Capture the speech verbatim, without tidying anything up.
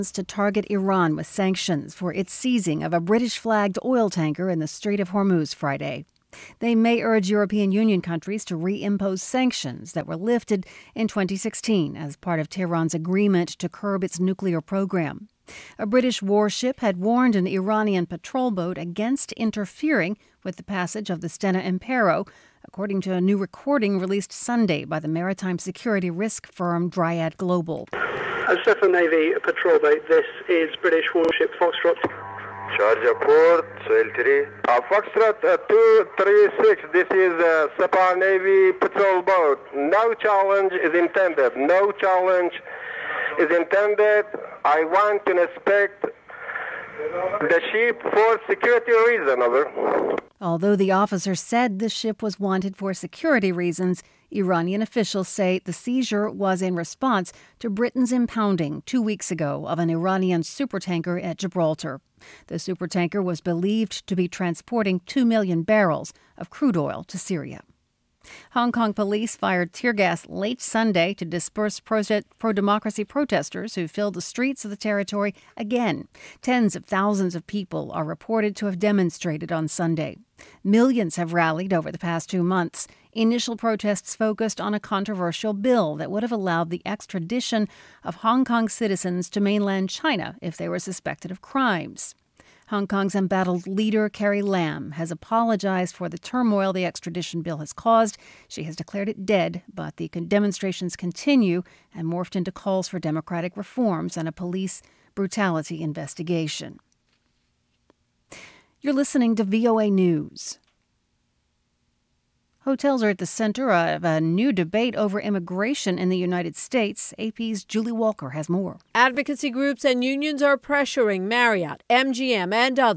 to target Iran with sanctions for its seizing of a British-flagged oil tanker in the Strait of Hormuz Friday. They may urge European Union countries to reimpose sanctions that were lifted in twenty sixteen as part of Tehran's agreement to curb its nuclear program. A British warship had warned an Iranian patrol boat against interfering with the passage of the Stena Impero, according to a new recording released Sunday by the maritime security risk firm Dryad Global. As Navy patrol boat, this is British warship Foxtrot. Charger port, Soil three. Uh, Foxtrot uh, two three six, this is uh, Separ Navy patrol boat. No challenge is intended. No challenge is intended. I want to inspect the ship for security reason, over. Although the officer said the ship was wanted for security reasons, Iranian officials say the seizure was in response to Britain's impounding two weeks ago of an Iranian supertanker at Gibraltar. The supertanker was believed to be transporting two million barrels of crude oil to Syria. Hong Kong police fired tear gas late Sunday to disperse pro-democracy protesters who filled the streets of the territory again. Tens of thousands of people are reported to have demonstrated on Sunday. Millions have rallied over the past two months. Initial protests focused on a controversial bill that would have allowed the extradition of Hong Kong citizens to mainland China if they were suspected of crimes. Hong Kong's embattled leader, Carrie Lam, has apologized for the turmoil the extradition bill has caused. She has declared it dead, but the demonstrations continue and morphed into calls for democratic reforms and a police brutality investigation. You're listening to V O A News. Hotels are at the center of a new debate over immigration in the United States. A P's Julie Walker has more. Advocacy groups and unions are pressuring Marriott, M G M, and others